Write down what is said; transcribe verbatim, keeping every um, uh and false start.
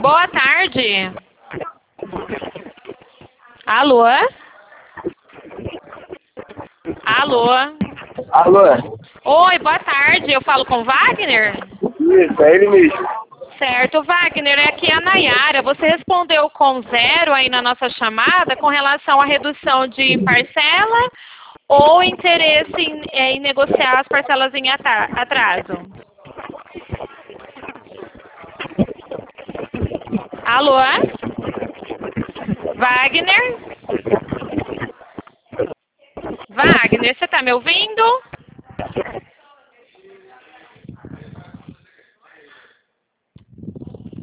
Boa tarde. Alô? Alô? Alô? Oi, boa tarde. Eu falo com Wagner? Isso, é ele mesmo. Certo, Wagner, é aqui a Nayara. Você respondeu com zero aí na nossa chamada com relação à redução de parcela ou interesse em, em negociar as parcelas em ata- atraso? Alô? Wagner? Wagner, você está me ouvindo?